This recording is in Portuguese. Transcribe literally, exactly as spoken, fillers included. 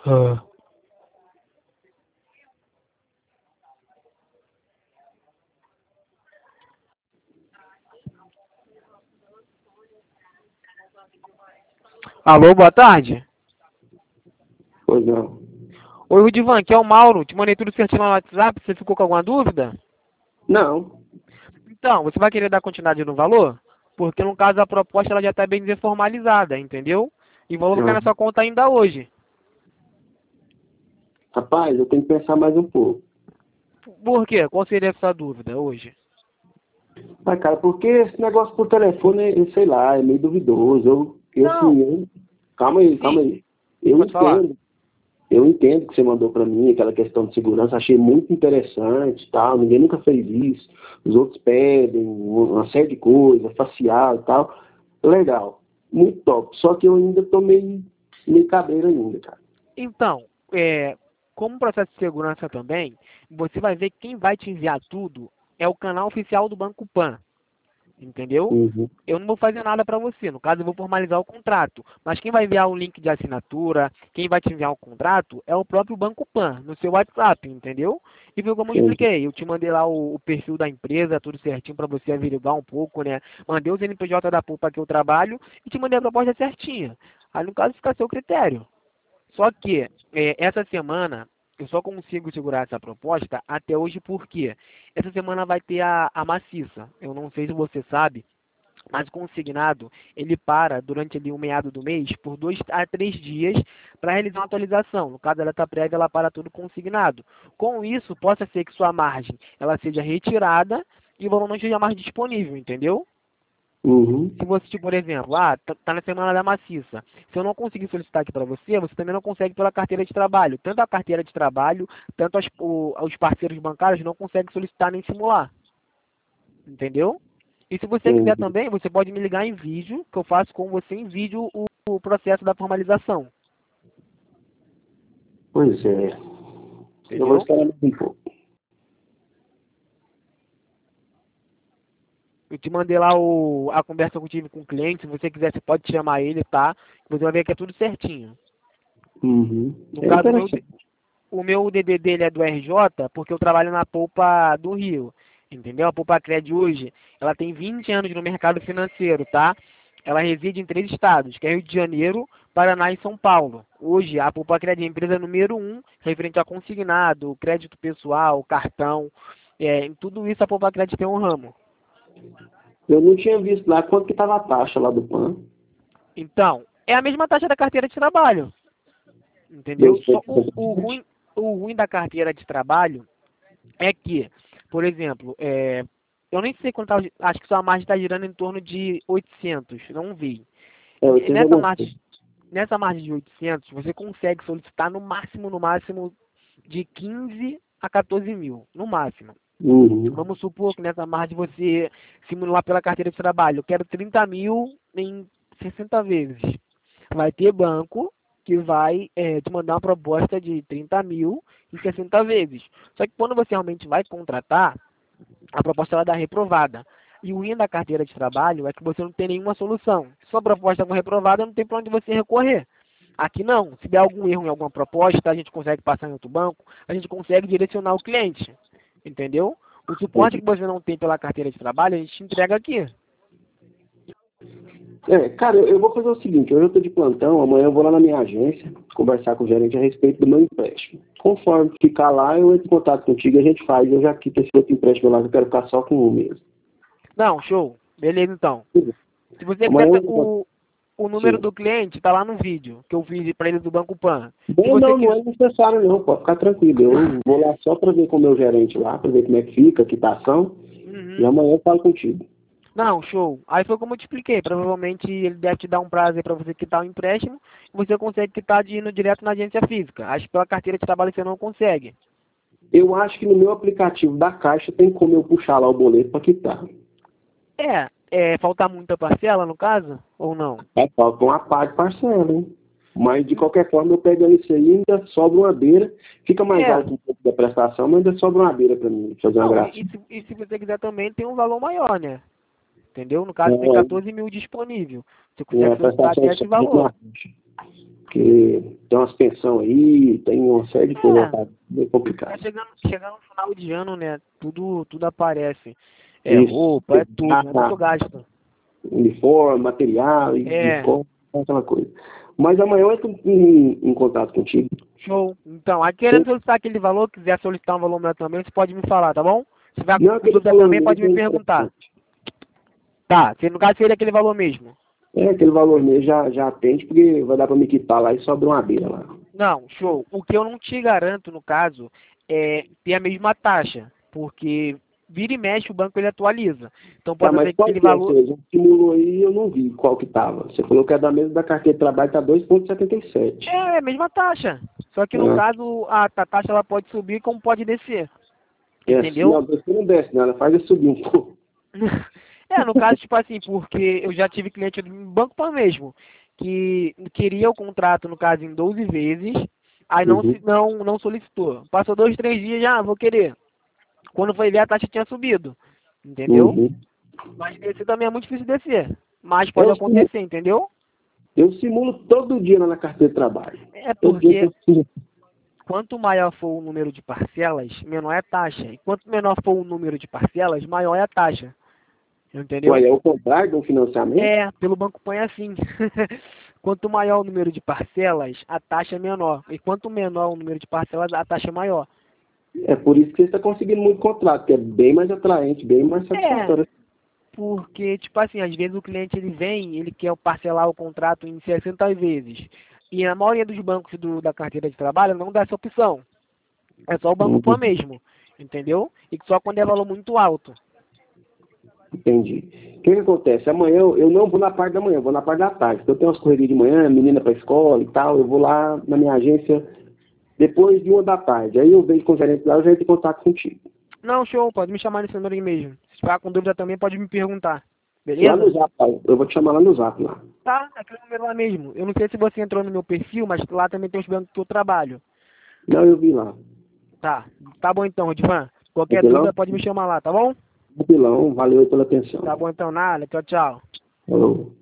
Ah. Alô, boa tarde. Pois não. Oi, Rudivan, aqui é o Mauro. Te mandei tudo certinho lá no WhatsApp. Você ficou com alguma dúvida? Não. Então, você vai querer dar continuidade no valor? Porque no caso a proposta ela já está bem desformalizada, entendeu? E o valor cai Ah, na sua conta ainda hoje. rapaz, eu tenho que pensar mais um pouco. Por quê? Qual seria a sua dúvida hoje? Mas, cara, porque esse negócio por telefone, eu sei lá, é meio duvidoso. Eu, eu Não, sim, eu... Calma aí, calma sim, aí. Eu pode falar. entendo. Eu entendo que você mandou para mim aquela questão de segurança, achei muito interessante e tal, ninguém nunca fez isso. Os outros pedem uma série de coisas, facial e tal. Legal, muito top. Só que eu ainda tô meio, meio cabreiro ainda, cara. Então, é, como processo de segurança também, você vai ver que quem vai te enviar tudo é o canal oficial do Banco Pan, entendeu? Uhum. Eu não vou fazer nada para você, no caso eu vou formalizar o contrato, mas quem vai enviar o link de assinatura, quem vai te enviar o contrato é o próprio Banco Pan, no seu WhatsApp, entendeu? E foi como eu Entendi. expliquei, eu te mandei lá o, o perfil da empresa, tudo certinho para você averiguar um pouco, né? Mandei os N P J da Poupa que eu trabalho e te mandei a proposta certinha. Aí no caso fica a seu critério. Só que é, essa semana eu só consigo segurar essa proposta até hoje porque essa semana vai ter a, a maciça. Eu não sei se você sabe, mas o consignado ele para durante ali o meado do mês por dois a três dias para realizar uma atualização. No caso da data prévia, ela para tudo consignado. Com isso, possa ser que sua margem ela seja retirada e o valor não esteja mais disponível, entendeu? Uhum. Se você, tipo, por exemplo, ah, tá, tá na semana da maciça. Se eu não conseguir solicitar aqui para você, você também não consegue pela carteira de trabalho. Tanto a carteira de trabalho, tanto as, o, os parceiros bancários não conseguem solicitar nem simular. Entendeu? E se você quiser Entendi. também, você pode me ligar em vídeo, que eu faço com você em vídeo o, o processo da formalização. Pois é. Eu vou Entendeu? esperar mais um pouco. Eu te mandei lá o, a conversa que eu tive com o cliente. Se você quiser, você pode chamar ele, tá? Você vai ver que é tudo certinho. Uhum. No É caso, o meu, interessante. o meu D D dele é do R J, porque eu trabalho na Poupa do Rio, entendeu? A Poupa Cred hoje, ela tem vinte anos no mercado financeiro, tá? Ela reside em três estados, que é Rio de Janeiro, Paraná e São Paulo. Hoje, a Poupa Cred é a empresa número um, referente a consignado, crédito pessoal, cartão, é, em tudo isso a Poupa Cred tem um ramo. Eu não tinha visto lá quanto que estava a taxa lá do PAN. Então, é a mesma taxa da carteira de trabalho, entendeu? Dois Só pontos o, o importantes. ruim, o ruim da carteira de trabalho é que, por exemplo, é, eu nem sei quanto tá, acho que sua margem está girando em torno de oitocentos, não vi. É, E oitocentos nessa alguma coisa. margem, nessa margem de oitocentos, você consegue solicitar no máximo, no máximo, de quinze a quatorze mil, no máximo. Uhum. Vamos supor que nessa margem você simular pela carteira de trabalho, eu quero trinta mil em sessenta vezes. Vai ter banco que vai é, te mandar uma proposta de trinta mil em sessenta vezes. Só que quando você realmente vai contratar, a proposta ela dá reprovada. E o ruim da carteira de trabalho é que você não tem nenhuma solução. Se sua proposta for reprovada, não tem para onde você recorrer. Aqui não. Se der algum erro em alguma proposta, a gente consegue passar em outro banco, a gente consegue direcionar o cliente. Entendeu? O suporte Entendi. que você não tem pela carteira de trabalho, a gente te entrega aqui. É, cara, eu, eu vou fazer o seguinte, hoje eu estou de plantão, amanhã eu vou lá na minha agência conversar com o gerente a respeito do meu empréstimo. Conforme ficar lá, eu entro em contato contigo e a gente faz, eu já quito esse outro empréstimo lá, que eu quero ficar só com um mesmo. Não, show. Beleza, então. Se você quiser, Amanhã eu entro em contato. o, o número Sim. do cliente está lá no vídeo que eu fiz para eles do Banco Pan. Se Não, você não, não quiser. é necessário não, pode ficar tranquilo. Eu vou lá só para ver com o meu gerente lá, para ver como é que fica, a quitação, e Uhum. amanhã eu falo contigo. Não, show. Aí foi como eu te expliquei. Provavelmente ele deve te dar um prazo aí para você quitar o empréstimo e você consegue quitar de indo direto na agência física. Acho que pela carteira de trabalho você não consegue. Eu acho que no meu aplicativo da Caixa tem como eu puxar lá o boleto para quitar. É, é, falta muita parcela no caso? Ou não? É, falta uma parte parcela, hein? Mas, de qualquer forma, eu pegando isso aí, ainda sobra uma beira. Fica mais É. alto um pouco da prestação, mas ainda sobra uma beira para mim fazer uma Não, e, graça. e se, e se você quiser também tem um valor maior, né? Entendeu? No caso tem É, quatorze mil disponível. Você é, consegue a solicitar prestação até só esse na valor. Caixa. Porque tem umas pensões aí, tem uma série de coisas É, bem complicadas. tá chegando, chegando no final de ano, né? Tudo, tudo aparece. É Isso, roupa, é tudo, é muito nada, gasto. uniforme, material, e É, escola, aquela coisa. Mas amanhã eu entro em, em contato contigo. show. Então, aí querendo solicitar aquele valor, quiser solicitar um valor meu também, você pode me falar, tá bom? Se tiver Não, com aquele dúvida valor também, pode me mesmo é perguntar. interessante. Tá, se no caso seria aquele valor mesmo. É, aquele valor mesmo já, já atende, porque vai dar para me quitar lá e sobra uma beira lá. Não, show. O que eu não te garanto, no caso, é ter a mesma taxa, porque vira e mexe o banco ele atualiza. Então Tá, pode mas ser que qual aquele que é? valor. Você já simulou aí, eu não vi qual que tava. Você falou que é da mesma da carteira de trabalho, tá dois vírgula setenta e sete. É, é a mesma taxa. Só que no Ah, caso, a, a taxa ela pode subir como pode descer. é, Entendeu? não, você não desce, não, ela faz eu subir um pouco. É, no caso, tipo assim, porque eu já tive cliente do Banco Pan mesmo, que queria o contrato, no caso, em doze vezes, aí não, Uhum, se- não, não solicitou. Passou dois, três dias, já, vou querer. Quando foi ver, a taxa tinha subido. Entendeu? uhum. Mas descer também é muito difícil descer. Mas pode Eu simulo, acontecer, entendeu? eu simulo todo dia lá na carteira de trabalho. É Todo dia que porque eu simulo. quanto maior for o número de parcelas, menor é a taxa. E quanto menor for o número de parcelas, maior é a taxa. Entendeu? Ué, é o contrário do financiamento? É, pelo Banco Pan é assim. Quanto maior o número de parcelas, a taxa é menor. E quanto menor o número de parcelas, a taxa é maior. É por isso que você está conseguindo muito contrato, que é bem mais atraente, bem mais É, satisfatório. porque, tipo assim, às vezes o cliente ele vem, ele quer parcelar o contrato em sessenta vezes. E a maioria dos bancos do, da carteira de trabalho não dá essa opção. É só o Banco Pan Uhum, mesmo. Entendeu? E só quando é valor muito alto. entendi. O que, que acontece? Amanhã eu, eu não vou na parte da manhã, eu vou na parte da tarde. Então eu tenho umas correrias de manhã, menina para escola e tal, eu vou lá na minha agência depois de uma da tarde. Aí eu vejo conferência lá, eu já entro em contato contigo. Não, show, pode me chamar nesse número aí mesmo. Se tiver com dúvida também, pode me perguntar. Lá no Beleza? Zap, tá? Eu vou te chamar lá no Zap lá. Tá, aquele número lá mesmo. Eu não sei se você entrou no meu perfil, mas lá também tem os bancos que eu trabalho. Não, eu vi lá. Tá, tá bom então, Rodivan. Qualquer Tranquilão? dúvida pode me chamar lá, tá bom? Tranquilão, valeu pela atenção. Tá bom então, nada. Tchau, tchau. Falou.